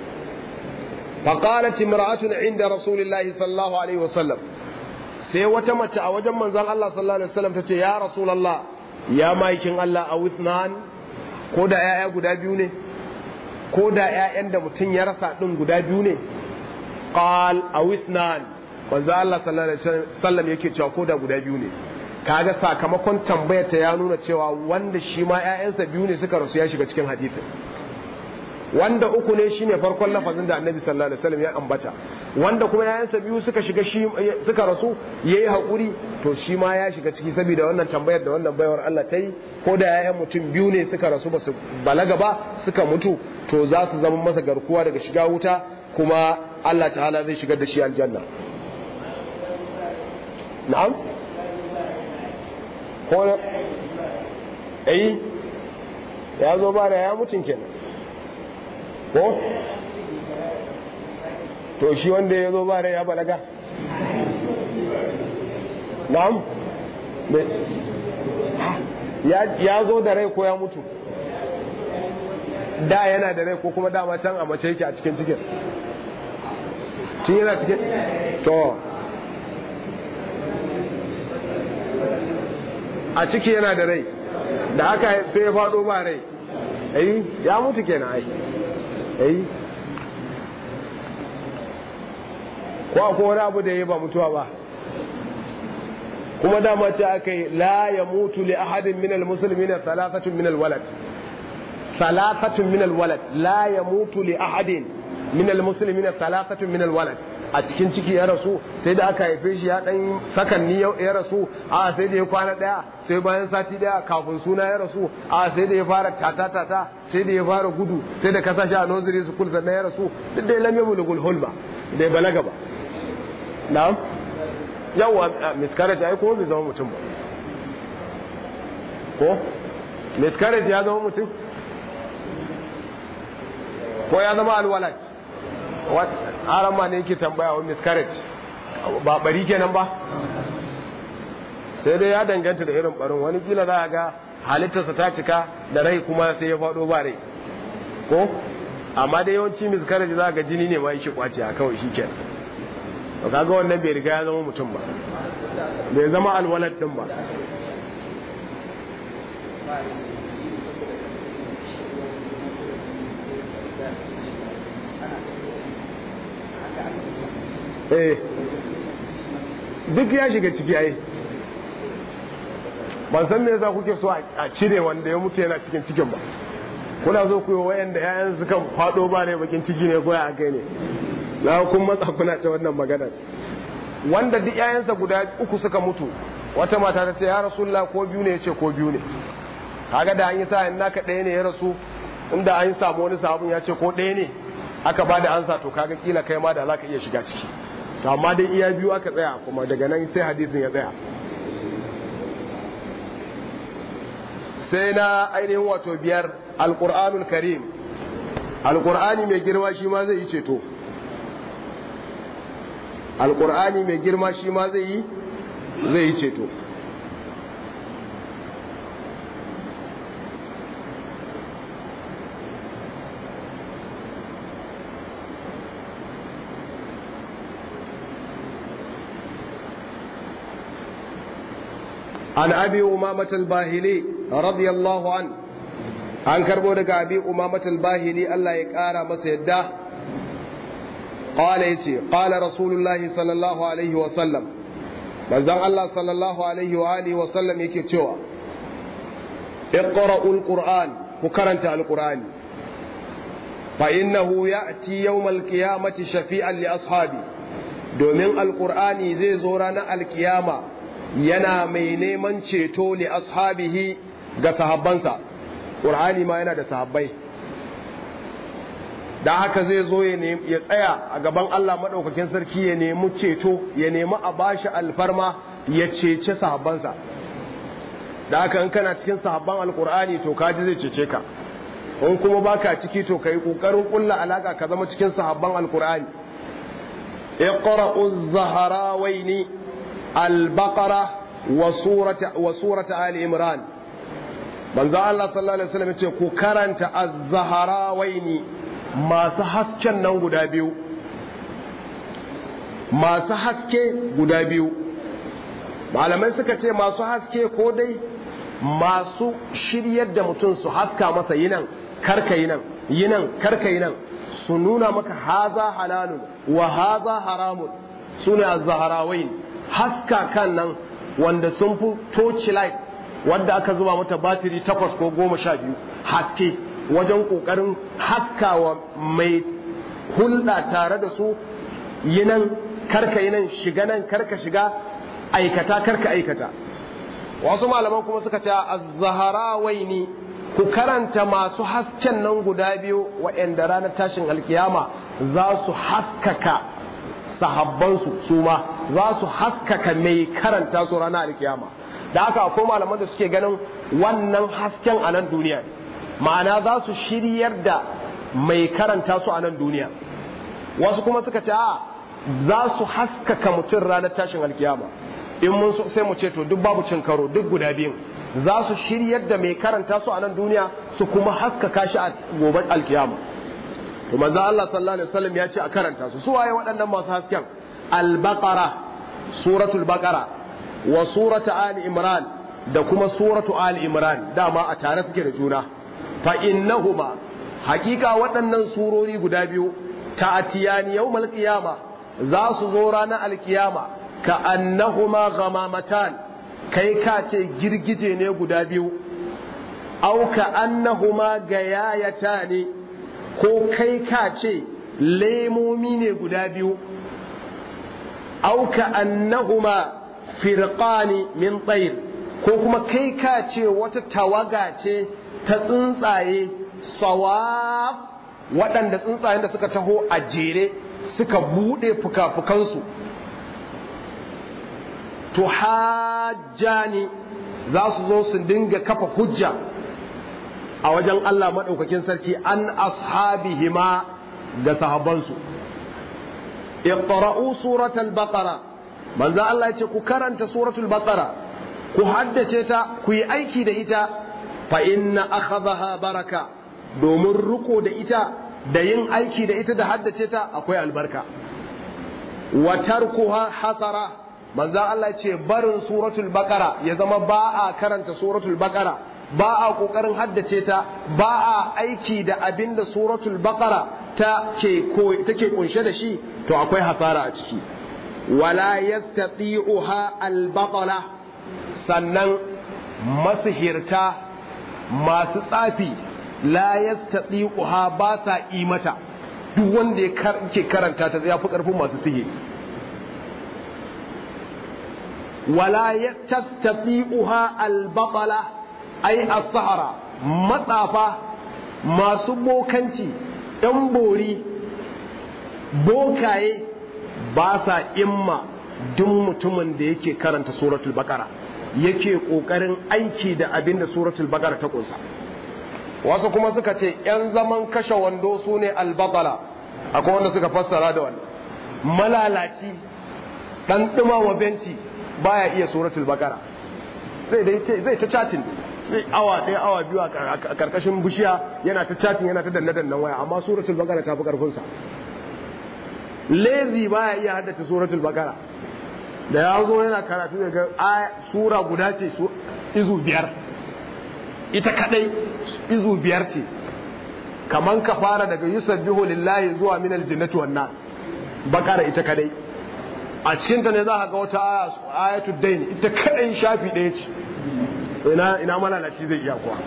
faqalat imra'atun inda rasulillahi sallallahu alaihi wasallam, sai wata mace a wajen manzon Allah sallallahu alaihi wasallam tace ya rasulullah, ya maikin Allah, a withnan, ko da yaya guda biyu ne, ko da yayan da mutum ya rasa din guda biyu ne. Qal a withnan, manzon Allah sallallahu alaihi wasallam yake cewa ko da guda biyu ne. Kaga sakamakon tambayar ta ya nuna cewa wanda shi ma yayansa biyu ne suka rasu ya shiga cikin hadisin. Wanda uku ne shine farkon lafazin da Annabi sallallahu alaihi wasallam ya ambata, wanda kuma yayansa biyu suka shiga shi suka rasu yayi hakuri, to shi ma ya shiga ciki saboda wannan tambayar da wannan baiwar Allah ta yi. Ko da yayan mutum biyu ne suka rasu ba su balaga ba suka mutu, to za su zama masa garkuwa daga shiga wuta, kuma Allah ta'ala zai shigar da shi aljanna. Na'am, ko eh ya zo ba da ya mutun kenan ko to shi wanda ya zo ba da ya balaga. Na'am, ya zo da rai ko ya mutu? Da yana da rai ko kuma dama can a mace yake a cikin cikin? Tun yana cikin? To a ciki yana da rai, da haka sai ya faɗo ba rai, ai ya mutu kenan ai. ai ko akwai wani abu da ya ba mutuwa ba, kuma dama ce aka yi la ya mutu li ahadin min almuslimina thalathatun min alwalad, thalathatun min alwalad, la ya mutu li ahadin min almuslimina thalathatun min alwalad. A cikin ciki ya rasu, sai da aka haife shi ya dan sakanni ya rasu, a sai da ya kwana daya, sai bayan sati daya kafin suna ya rasu, a sai da ya fara tata tata, sai da ya fara gudu, sai da kasa shi a nursery school sannan ya rasu, duk da lam yamulul hulba, da ya balaga ba. Na'am, yawa miscarriage ai ko bai zama mutum ba, ko miscarriage ya zama mutum ko ya zama alwalad? Haram ma ne yake tambaya wa miscarriage ba bari kenan ba, sai dai ya danganta da irin barin. Wani kila za a ga halittarsa ta cika da rai kuma sai ya faɗo ba rai, ko amma dai yawanci miscarriage za ga jini ne ma yake kwace a kawai shi kenan. to kaga wannan bai riga ya zama mutum ba, bai zama alwalad din ba. eh duk ya shiga ciki ai. ban san me yasa kuke so a cire wanda ya mutu yana cikin cikin ba, kuna so ku yi wayanda ƴaƴan su kan fado ba ne bakin ciki ne ko ya kai ne, na kun matsa kuna ta wannan magana. Wanda duk ƴaƴansa guda uku suka mutu, wata mata ta ce ya rasulullah ko biyu ne, yace ko biyu ne. Kaga da an yi sa in naka ɗaya ne ya rasu, inda an samu wani sabon ya ce ko ɗaya ne aka bada ansa, to kaga kila kai ma da zaka iya shiga ciki. To amma dai iya biyu aka tsaya, kuma daga nan sai hadisin ya tsaya. sai na ainihin wato biyar alƙur'anul karim, alƙur'ani mai girma shi ma zai yi ceto, alƙur'ani mai girma shi ma zai yi zai yi ceto. an abi umamat al-bahili radiyallahu an an karbo daga abi umamat al-bahili Allah ya kara masa yadda qala yace qala rasulullahi sallallahu alaihi wa sallam, manzon Allah sallallahu alaihi wa alihi wa sallam yake cewa iqra'ul qur'an, ku karanta al-qur'ani, fa innahu ya'ti yawm al-qiyamati shafi'an li ashabi, domin al-qur'ani zai zo ranar al-qiyama yana mai neman ceto li ashabihi ga sahabbansa. Qur'ani ma yana da sahabbai, da haka zai zo ya tsaya a gaban Allah madaukakin sarki ya nemi ceto, ya nemi a bashi alfarma ya cece sahabbansa. Da haka in kana cikin sahabban alqur'ani to kaji zai cece ka, in kuma baka ciki to kai kokarin kulla alaka ka zama cikin sahabban alqur'ani. iqra'uz zahrawaini al-baqara wa surata wa surata ali imran, manzo Allah sallallahu alaihi wasallam yace ku karanta az-zahrawaini, masu hasken nan guda biyu, masu haske guda biyu. Malamai suka ce masu haske ko dai masu shiryar da mutum su haska masa yinan karka yinan yinan karka yinan, su nuna maka haza halalun wa haza haramun, sune az-zahrawain. haska kan nan wanda sun fi torchlight wanda aka zuba mata batiri takwas ko goma sha biyu haske, wajen kokarin haskawa mai hulɗa tare da su yinan karka yinan, shiga nan karka shiga, aikata karka aikata. Wasu malaman kuma suka ce az-zahrawaini, ku karanta masu hasken nan guda biyu waɗanda ranar tashin alkiyama za su haskaka sahabbansu, su ma za su haskaka mai karanta su ranar alkiyama. Da haka akwai malaman da suke ganin wannan hasken a nan duniya, ma'ana za su shiryar da mai karanta su a nan duniya. Wasu kuma suka ce a za su haskaka mutum ranar tashin alkiyama. In mun so sai mu ce to duk babu cin karo, duk guda biyun za su shiryar da mai karanta su a nan duniya, su kuma haskaka shi a gobe alkiyama. To manzo Allah sallallahu alaihi wasallam ya ce a karanta su. Su waye waɗannan masu hasken? Al-Baqara, suratul Baqara, wa suratu Ali Imran, da kuma suratu Ali Imran, dama a tare suke da juna. Fa innahuma, hakika waɗannan surori guda biyu, ta'tiyani yawmal qiyama, za su zo ranar alkiyama, ka annahuma ghamamatan, kai ka ce girgije ne guda biyu, au ka annahuma gayayatani, ko kai ka ce lemomi ne guda biyu, au ka annahuma firqani min tayr, ko kuma kai ka ce wata tawaga ce ta tsuntsaye sawaf, waɗanda tsuntsayen da suka taho a jere suka buɗe fuka-fukansu. To hajjani, za su zo su dinga kafa hujja a wajen Allah maɗaukakin sarki an ashabihima ga sahabbansu. Iqra'u suratul baqara, manzo Allah ya ce ku karanta suratul baqara, ku haddace ta, ku yi aiki da ita, fa inna akhadhaha baraka, domin ruko da ita da yin aiki da ita da haddace ta akwai albarka. Wa tarkuha hasara, manzo Allah ya ce barin suratul baqara ya zama ba a karanta suratul baqara, ba a kokarin haddace ta, ba a aiki da abinda suratul baqara ta ke ko take kunshe da shi, to akwai hasara a ciki. wala yastati'uha al-batala sannan masihirta masu tsafi la yastati'uha ba sa yi mata duk wanda yake karanta ta ya fi karfin masu sihiri wala yastati'uha al-batala ay as-sahara matsafa masu bokanci ɗan bori bokaye ba sa imma duk mutumin da yake karanta suratul baqara yake kokarin aiki da abin da suratul baqara ta kunsa wasu kuma suka ce yan zaman kashe wando sune al-batala akwai wanda suka fassara da wannan malalaci dan dumawa benci baya iya suratul baqara zai dai zai ta chatting zai awa ɗaya awa biyu a karkashin bishiya yana ta chatting yana ta danne dannen waya amma suratul baqara ta fi karfin sa lazy baya iya haddace suratul baqara da ya zo yana karatu daga sura guda ce izu biyar ita kadai izu biyar ce kaman ka fara daga yusabbihu lillahi zuwa minal jinnati wan nas baqara ita kadai a cikin ta ne za ka ga wata ayatul dain ita kadai shafi daya ce ina ina malalaci zai iya kuwa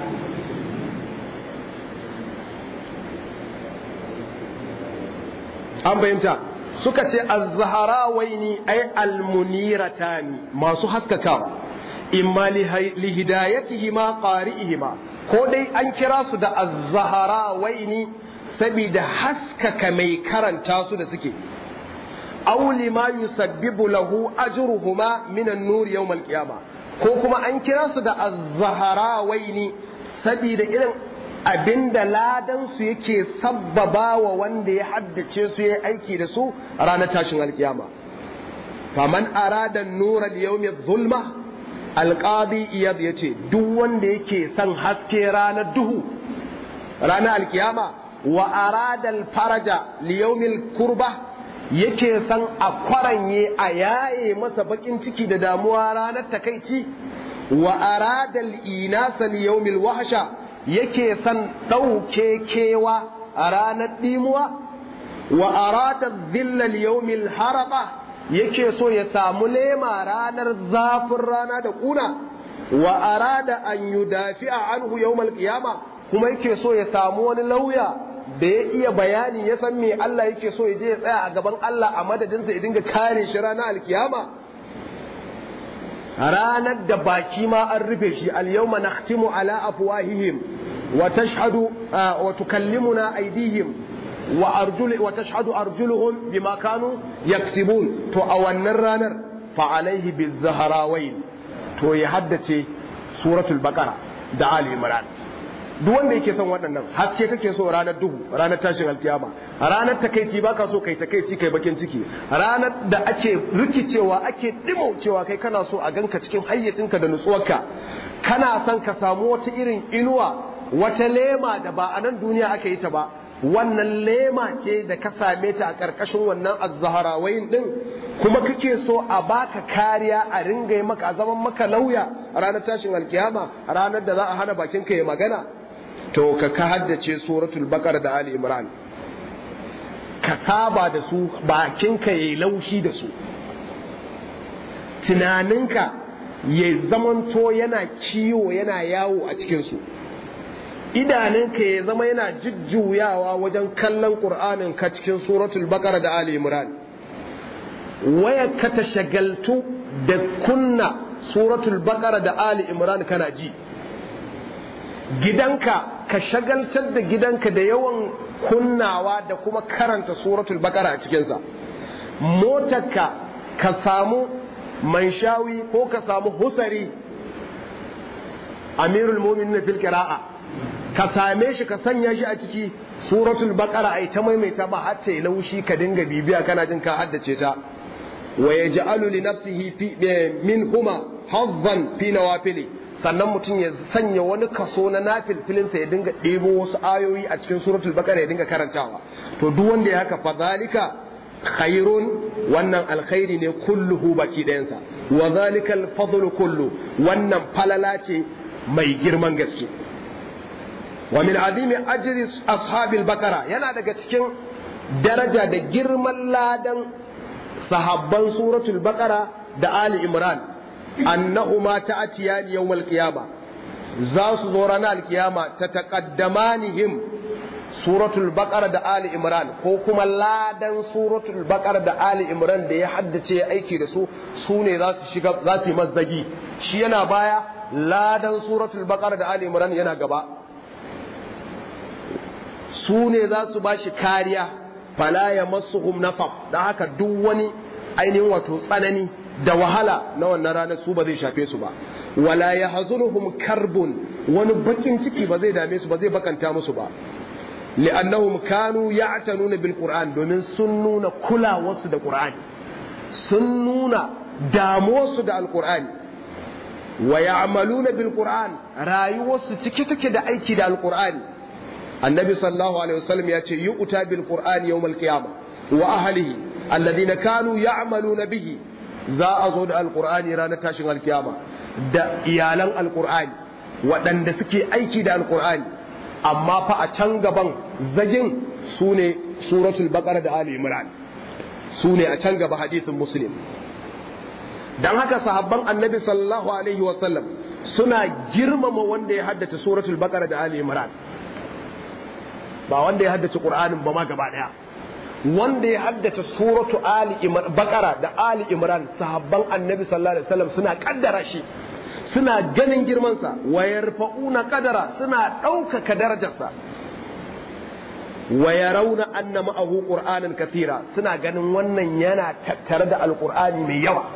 an bayyanta suka ce az-zaharawaini ay al-muniratani masu haskakawa imma li hidayatihima qari'ihima ko dai an kira su da az-zaharawaini saboda haskaka mai karanta su da suke aw lima yusabbibu lahu ajruhuma min an-nur yawm al-qiyamah ko kuma an kira su da az-zaharawaini saboda irin abinda ladan su yake sabbaba wa wanda ya haddace su yayi aiki da su a ranar tashin alkiyama faman arada an-nur al-yawm adh-dhulma al-qadi iyad yace duk wanda yake son haske ranar duhu ranar alkiyama wa arada al-faraja li-yawm al-kurba yake san a kwaranye a yaye masa bakin ciki da damuwa ranar takaici wa arada al-inasa li-yawm al-wahsha yake san ɗauke kewa a ranar ɗimuwa wa arada zilla liyawmil haraba yake so ya samu lema ranar zafin rana da ƙuna wa arada an yudafi'a anhu yawmal qiyama kuma yake so ya samu wani lauya da ya iya bayani ya san me Allah yake so ya je ya tsaya a gaban Allah a madadinsa ya dinga kare shi ranar alkiyama ranar da baki ma an rufe shi al-yawma nakhtimu ala afwahihim wa tashhadu wa tukallimuna aydihim wa arjul wa tashhadu arjuluhum bima kanu yaksibun to a wannan ranar fa alaihi bizaharawain to ya haddace suratul baqara da ali imran duk wanda yake son waɗannan haske kake so ranar duhu ranar tashin alkiyama ranar takeici baka so kai takeici kai bakin ciki ranar da ake rikicewa ake dimaucewa kai kana so a ganka cikin hayyacinka da nutsuwarka kana son ka samu wata irin inuwa wata lema da ba a nan duniya aka yi ta ba wannan lema ce da ka same ta a ƙarƙashin wannan az-zaharawain din kuma kake so a baka kariya a ringa maka a zaman maka lauya ranar tashin alkiyama ranar da za a hana bakinka ya magana to ka ka haddace suratul baqara da ali imran ka saba da su bakinka yayi laushi da su tunaninka ya zamanto yana kiwo yana yawo a cikin su idanunka ya zama yana jujjuyawa wajen kallon qur'anin ka cikin suratul baqara da ali imran waya ka ta shagaltu da kunna suratul baqara da ali imran kana ji gidanka ka shagaltar da gidanka da yawan kunnawa da kuma karanta suratul baqara a cikinsa motarka ka samu manshawi ko ka samu husari amirul mu'minin fil qira'a ka same shi ka sanya shi a ciki suratul baqara ai ta maimaita ba har sai laushi ka dinga bibiya kana jin ka haddace ta wa yaj'alu li nafsihi fi minhuma hazzan fi nawafili sannan mutum ya sanya wani kaso na nafilfilinsa ya dinga ɗebo wasu ayoyi a cikin suratul baqara ya dinga karantawa to duk wanda ya haka fadhalika khairun wannan alkhairi ne kulluhu baki ɗayansa wa zalikal fadlu kullu wannan falala ce mai girman gaske wa min azimi ajri ashabil baqara yana daga cikin daraja da girman ladan sahabban suratul baqara da ali imran annahuma ta'tiyani yawmal qiyama za su zo ranar alkiyama ta taqaddamanihim suratul baqara da ali imran ko kuma ladan suratul baqara da ali imran da ya haddace aiki da su su ne za su shiga za su yi mazzagi shi yana baya ladan suratul baqara da ali imran yana gaba su ne za su bashi kariya fala yamassuhum nafaq da haka duk wani ainihin wato tsanani da wahala na wannan ranar su ba zai shafe su ba wala yahzunuhum karbun wani bakin ciki ba zai dame su ba zai bakanta musu ba li'annahum kanu ya'tanuna bil qur'an domin sun nuna kulawarsu da qur'ani sun nuna damuwarsu da alqur'ani wa ya'maluna bil qur'an rayuwarsu cike take da aiki da alqur'ani annabi sallallahu alaihi wasallam ya ce yu'ta bil qur'ani yawm al qiyamah wa ahlihi alladhina kanu ya'maluna bihi za a zo da alqur'ani ranar tashin alkiyama da iyalan alqur'ani waɗanda suke aiki da alqur'ani amma fa a can gaban zagin su ne suratul baqara da ali imran su ne a can gaba hadisin muslim dan haka sahabban annabi sallallahu alaihi wasallam suna girmama wanda ya haddace suratul baqara da ali imran ba wanda ya haddace qur'anin ba ma gaba daya wanda ya haddace suratu ali imran baqara da ali imran sahabban annabi sallallahu alaihi wasallam suna kaddara shi suna ganin girmansa wa yarfa'una qadara suna ɗaukaka darajarsa wa yarawna anna ma'ahu qur'anan kathira suna ganin wannan yana tattare da alqur'ani mai yawa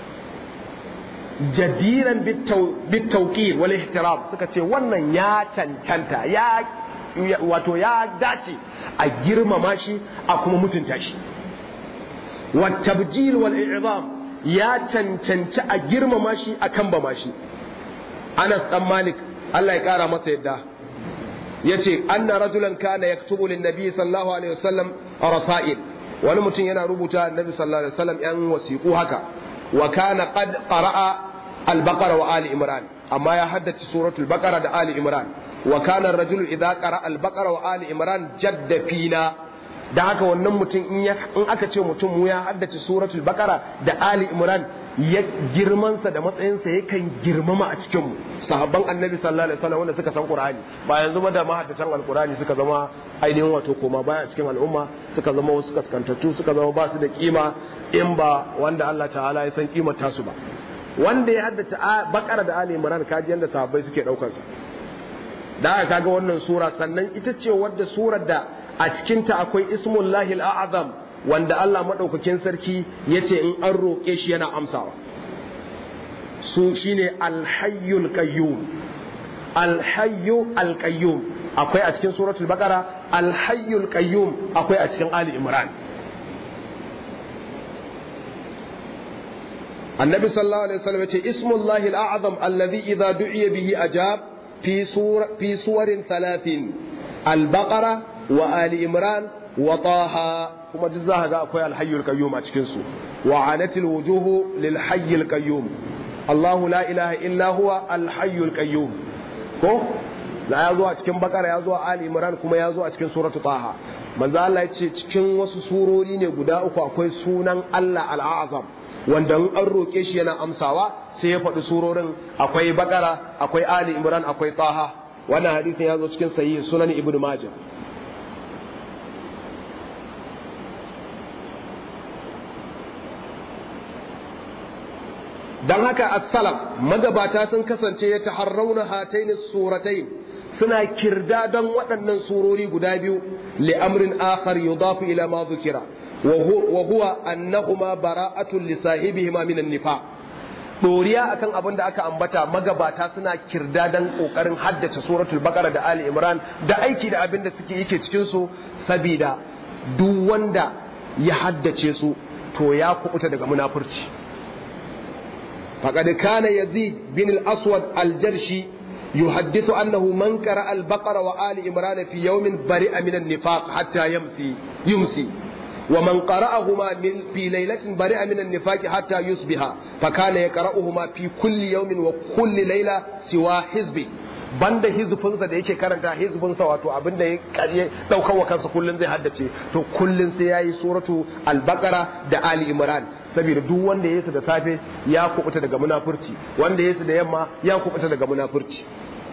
jadiran bitawqir wal ihtiram suka ce wannan ya cancanta ya wato ya dace a girmama shi a kuma mutunta shi wa tabjil wal i'zam ya cancanci a girmama shi a kambama shi Anas dan Malik Allah ya kara masa yadda yace anna rajulan kana yaktubu lin nabi sallallahu alaihi wasallam rasail wani mutum yana rubuta annabi sallallahu alaihi wasallam yan wasiqu haka wa kana qad qara'a al-baqara wa ali imran amma ya haddace suratul baqara da ali imran wa kana ar-rajulu idha qara'a al-baqara wa ali imran jadda fina da haka wannan mutum in aka ce mutum mu ya haddace suratul baqara da ali imran ya girmansa da matsayinsa yakan girmama a cikin mu sahabban annabi sallallahu alaihi wasallam wanda suka san qur'ani ba yanzu ba da mahaddatan alqur'ani suka zama ainihin wato koma baya a cikin al'umma suka zama wasu kaskantattu suka zama ba su da kima in ba wanda Allah ta'ala ya san kimar tasu ba wanda ya haddace baqara da ali imran kaji yanda sahabbai suke daukar sa da aka kaga wannan sura sannan ita ce wadda surar da a cikinta akwai ismullahi al'azam wanda Allah madaukakin sarki yace in an roke shi yana amsawa su shine alhayyul qayyum alhayyu alqayyum akwai a cikin suratul baqara alhayyul qayyum akwai a cikin ali imran annabi sallallahu alaihi wasallam yace ismullahi al'azam alladhi idha du'iya bihi ajab في سور في سور ثلاث البقرة وآل إمران وطه كما جزاها جاء أخويا الحي القيوم أشكنسو وعنت الوجوه للحي القيوم الله لا إله إلا هو الحي القيوم كو لا يزوى أشكن بقرة يزوى آل إمران كما يزوى أشكن سورة طه من ذا الله يتشكن وسسورورين يقداء أخوي سونا الله الأعظم wanda an roƙe shi yana amsawa sai ya faɗi surorin akwai bakara akwai ali imran akwai taha wannan hadisin ya zo cikin sahih sunan ibnu majah dan haka as-salaf magabata sun kasance ya taharrauna hataini suratain suna kirdadan waɗannan surori guda biyu li amrin akhar yudafu ila ma dhukira وهو أنهما براءة لصاحبهما من النفاق doriya akan abin da aka ambata magabata suna kirdadan kokarin haddace suratul baqara da ali imran da aiki da abin da suke yake cikin su saboda duk wanda ya haddace su to ya kubuta daga munafurci faqad kana yazid bin al-aswad al-jarshi yuhaddithu annahu man qara al-baqara wa ali imran fi yawmin bari'a min an-nifaq hatta yamsi yumsi ومن قرأهما في ليلة برئ من النفاق حتى يصبح فكان يقرأهما في كل يوم وكل ليلة سوى حزب banda hizbinsa da yake karanta hizbinsa wato abin da ya karye daukar wa kansa kullun zai haddace to kullun sai yayi suratu al-baqara da ali imran saboda duk wanda yayi su da safe ya kubuta daga munafurci wanda yayi su da yamma ya kubuta daga munafurci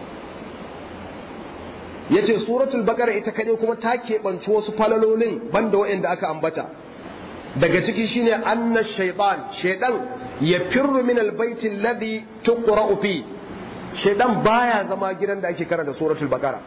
yace suratul baqara ita kadai kuma ta keɓanci wasu falalolin banda wa'anda aka ambata daga ciki shine anna shaytan shaydan yafirru min albayt alladhi tuqra'u fi shaydan baya zama gidan da ake karanta suratul baqara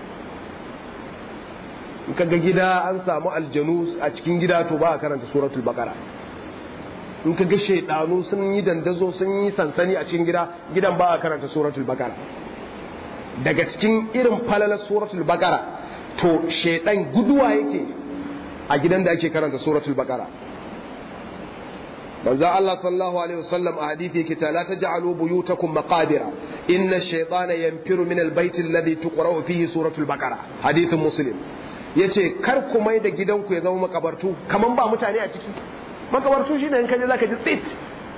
in kaga gida an samu aljanu a cikin gida to ba a karanta suratul baqara in kaga shaydanu sun yi dandazo sun yi sansani a cikin gida gidan ba a karanta suratul baqara daga cikin irin falalar suratul baqara to shaydan guduwa yake a gidan da ake karanta suratul baqara manzo Allah sallallahu alaihi wasallam a hadisi yake ta la taj'alu buyutakum maqabira inna ash-shaytana yanfiru min al-bayt alladhi tuqra'u fihi suratul baqara hadithin muslim yace kar ku mai da gidanku ya zama makabartu kaman ba mutane a ciki makabartu shine in kaje zaka ji tsit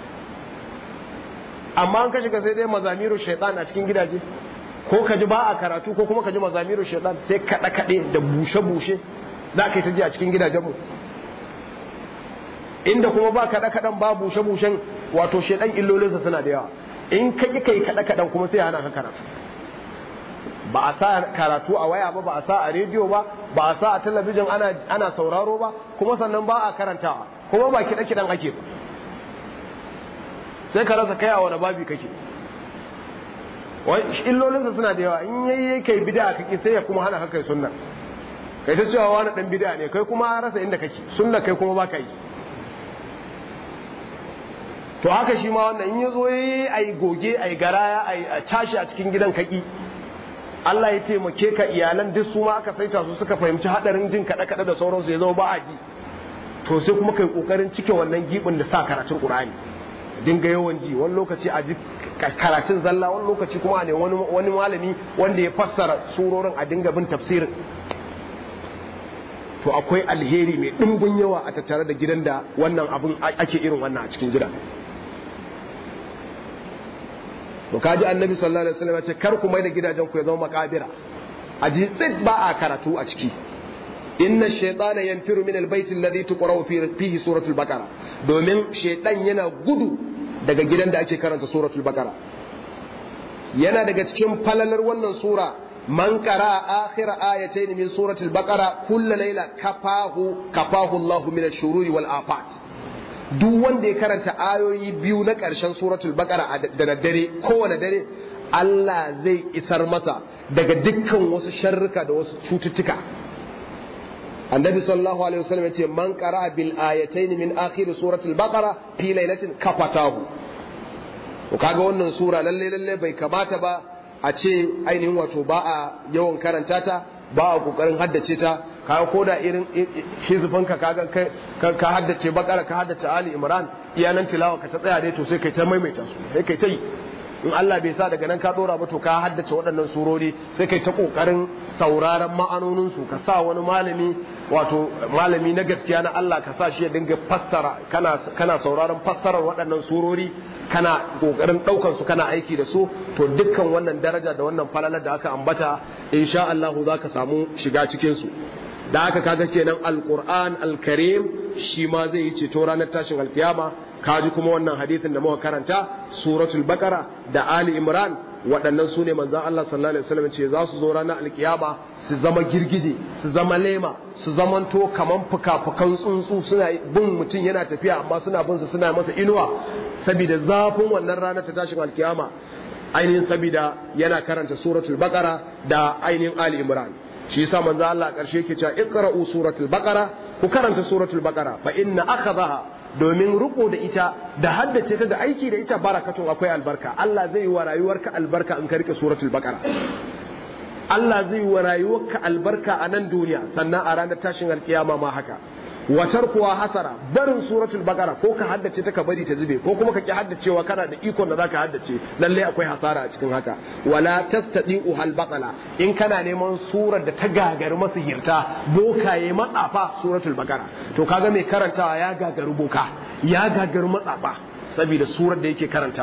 amma an ka shiga sai dai mazamiru shaytan a cikin gidaje ko kaji ba a karatu ko kuma kaji mazamiru shaytan sai kada kade da bushe bushe za ka yi ta ji a cikin gidajenmu inda kuma ba kaɗa-kaɗan ba bushe-bushen wato shaidan illolinsa suna da yawa in ka ƙi kai kaɗa-kaɗan kuma sai hana ka karatu ba a sa karatu a waya ba ba a sa a rediyo ba ba a sa a talabijin ana, ana sauraro ba kuma sannan ba a karantawa kuma ba kiɗa-kiɗan ake ba sai ka rasa kai a wani babi kake illolinsa suna da yawa in yayi kai bid'a kake sai ya kuma hana ka kai sunna kai ta cewa wani dan bid'a ne kai kuma rasa inda kake sunna kai kuma baka yi to haka shi ma wannan in yazo yayi ai goge ai garaya ai a cashi a cikin gidan kaki Allah ya taimake ka iyalan duk su ma aka saita su suka fahimci hadarin jin kada kada da sauransu ya zama ba a ji to sai kuma kai kokarin cike wannan gibin da sa karatun Qur'ani dinga yawan ji wani lokaci a ji karatun zalla wani lokaci kuma ne wani wani malami wanda ya fassara surorin a dinga bin tafsirin to akwai alheri mai dimbin yawa a tattare da gidan da wannan abun ake irin wannan a cikin gidan to kaji annabi sallallahu alaihi wasallam ya ce kar ku mai da gidajen ku ya zama makabira aji tsid ba a karatu a ciki inna shaytana yanfiru min albayt alladhi tuqra'u fihi suratul baqara domin shaytan yana gudu daga gidan da ake karanta suratul baqara yana daga cikin falalar wannan sura man qara akhir ayatayn min suratul baqara kullu layla kafahu kafahu Allahu min ash-shururi wal afat duk wanda ya karanta ayoyi biyu na ƙarshen suratul baqara da daddare kowane dare Allah zai isar masa daga dukkan wasu sharruka da wasu cututtuka annabi sallallahu alaihi wasallam ya ce man qara bil ayatayn min akhir suratul baqara fi lailatin kafatahu to kaga wannan sura lalle lalle bai kamata ba a ce ainihin wato ba a yawan karanta ta ba a kokarin haddace ta ka koda irin hizbanka kaga ka haddace bakara ka haddace ali imran iyanan tilawa ka ta tsaya dai to sai kai ta maimaita su sai kai ta yi in Allah bai sa daga nan ka dora ba to ka haddace waɗannan surori sai kai ta kokarin sauraron ma'anonin su ka sa wani malami wato malami na gaskiya na Allah ka sa shi ya dinga fassara kana kana sauraron fassarar waɗannan surori kana kokarin daukan su kana aiki da su to dukkan wannan daraja da wannan falalar da aka ambata insha Allah zaka samu shiga cikin su da haka kaga kenan alquran alkarim shi ma zai yi ceto ranar tashin alkiyama kaji kuma wannan hadisin da muka karanta suratul baqara da ali imran waɗannan su ne manzon Allah sallallahu alaihi wasallam ce za su zo ranar alkiyama su zama girgije su zama lema su zamanto kaman fuka-fukan tsuntsu suna bin mutum yana tafiya amma suna bin su suna masa inuwa saboda zafin wannan ranar ta tashin alkiyama ainihin saboda yana karanta suratul baqara da ainihin ali imran shi yasa manzo Allah karshe yake cewa iqra'u suratul baqara ku karanta suratul baqara fa inna akhadha domin riko da ita da haddace ta da aiki da ita barakatun akwai albarka Allah zai yi wa rayuwarka albarka in ka rike suratul baqara Allah zai yi wa rayuwarka albarka a nan duniya sannan a ranar tashin alkiyama ma haka watar kuwa hasara barin suratul baqara ko ka haddace ta ka bari ta zube ko kuma ka ki haddacewa kana da ikon da zaka haddace lalle akwai hasara a cikin haka wala tastadi'u hal batala in kana neman surar da ta gagari masu hirta bokaye matsafa suratul baqara to kaga mai karantawa ya gagari boka ya gagari matsafa saboda surar da yake karantawa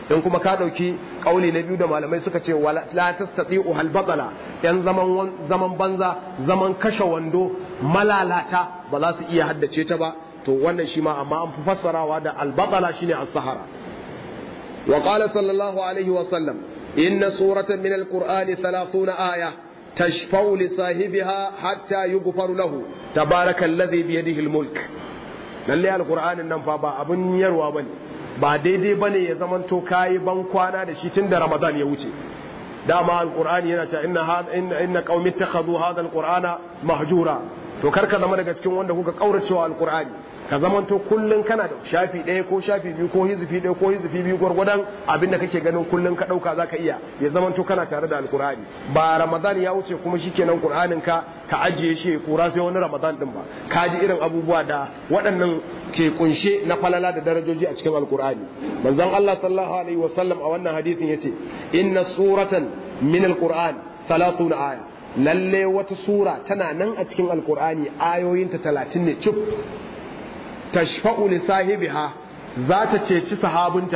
in kuma ka dauki kauli na biyu da malamai suka ce wala la tastati'u hal batala yan zaman zaman banza zaman kashe wando malalata ba za su iya haddace ta ba to wannan shi ma amma an fi fassarawa da al batala shine as-sahara wa qala sallallahu alaihi wa sallam inna suratan min al-qur'ani thalathuna aya tashfa'u li sahibiha hatta yughfaru lahu tabarakallazi bi yadihi al-mulk lalle al-qur'anin nan fa ba abun yarwa bane ba daidai bane ya zamanto kayi ban kwana da shi tun da Ramadan ya wuce dama alqur'ani yana cewa inna hada inna inna qaumi ittakhadhu hadha alqur'ana mahjura to karka zama daga cikin wanda kuka kauracewa alqur'ani ka zamanto kullun kana da shafi ɗaya ko shafi biyu ko hizfi ɗaya ko hizfi biyu gwargwadon abinda kake ganin kullun ka dauka zaka iya ya zamanto kana tare da alqur'ani ba Ramadan ya wuce kuma shikenan qur'anin ka ka ajiye shi kura sai wani Ramadan din ba ka ji irin abubuwa da waɗannan ke kunshe na falala da darajoji a cikin alkur'ani manzon Allah sallallahu alaihi wasallam a wannan hadisin yace inna suratan min alqur'an thalathuna aya lalle wata sura tana nan a cikin alkur'ani ayoyinta talatin ne cif tashfa'u li sahibiha za ta ceci sahabinta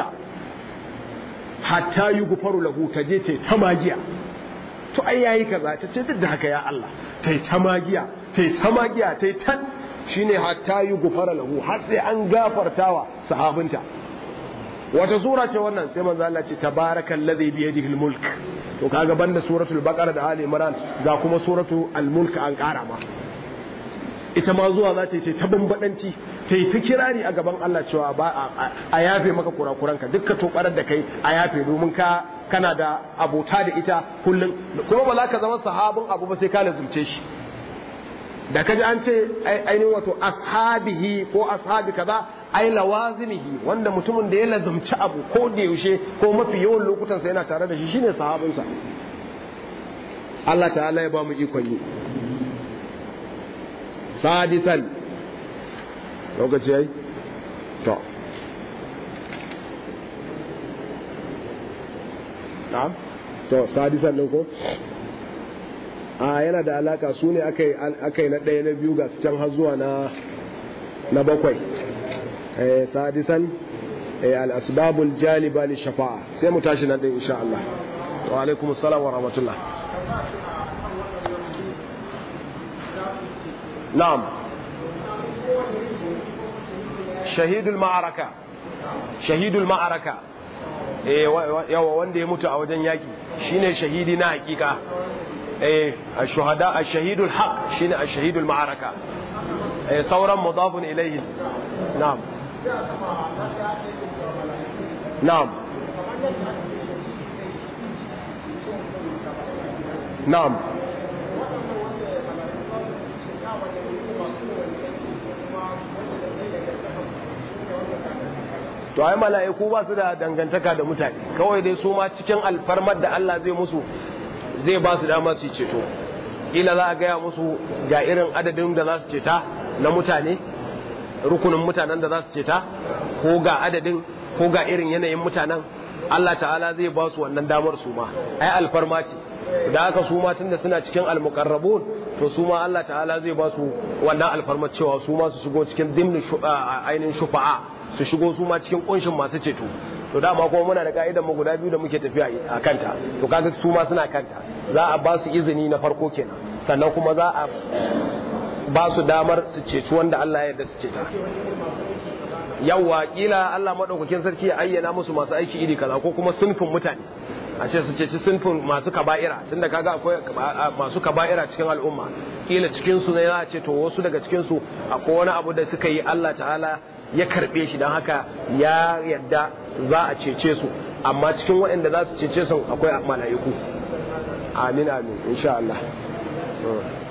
hatta yughfaru lahu taje ta ta magiya to ai yayi kaza ta ce duk da haka ya Allah tai ta magiya tai ta magiya tai ta shine hatta yi gufara lahu har sai an gafartawa sahabinta wata sura ce wannan sai manzo Allah ce tabarakal ladhi bi yadihi almulk to kaga banda suratul baqara da ali imran ga kuma suratul almulk an kara ma ita ma zuwa za ta ce ta bambadanci ta yi ta kirari a gaban Allah cewa ba a yafe maka kurakuranka dukka to barar da kai a yafe domin ka kana da abota da ita kullum kuma ba za ka zama sahabin abu ba sai ka lazumce shi da kaji an ce ainihin wato ashabihi ko ashabi kaza ai lawazimihi wanda mutumin da ya lazumci abu ko da yaushe ko mafi yawan lokutan sa yana tare da shi shine sahabinsa Allah ta'ala ya ba mu ikon yi sadisan lokaci yayi to na'am to sadisan ne ko a yana da alaka su ne aka yi na ɗaya na biyu ga su can har zuwa na bakwai sadisan al'asbabul jaliba li shafa'a sai mu tashi nan ɗin insha Allah wa alaikum salam wa rahmatullah na'am shahidul ma'araka shahidul ma'araka yawa wanda ya mutu a wajen yaki shine shahidi na hakika eh ashuhada ashhadul haq shine ashhadul ma'araka eh sauran mudafun ilayhi na'am na'am na'am to ai mala'iku ba su da dangantaka da mutane kawai dai su ma cikin alfarmar da Allah zai musu zai ba su dama su yi ceto ila za a gaya musu ga irin adadin da za su ceta na mutane rukunin mutanen da za su ceta ko ga adadin ko ga irin yanayin mutanen Allah ta'ala zai ba su wannan damar su ma ai alfarma ce da haka su ma tunda suna cikin almuqarrabun to su ma Allah ta'ala zai ba su wannan alfarma cewa su ma su shigo cikin dimni ainihin shufa'a su shigo su ma cikin kunshin masu ceto to dama kuma muna da ka'idan mu guda biyu da muke tafiya a kanta to kaga su ma suna kanta za a ba su izini na farko kenan sannan kuma za a ba su damar su ceci wanda Allah ya yarda su ceta yawa kila Allah madaukakin sarki ya ayyana musu masu aiki iri kaza ko kuma sunfin mutane a ce su ceci sunfin masu kaba'ira tunda kaga akwai masu kaba'ira cikin al'umma kila cikin su ne za a ce to wasu daga cikin su akwai wani abu da suka yi Allah ta'ala ya karbe shi don haka ya yadda za a cece su amma cikin waɗanda za su cece su akwai mala'iku amin amin insha Allah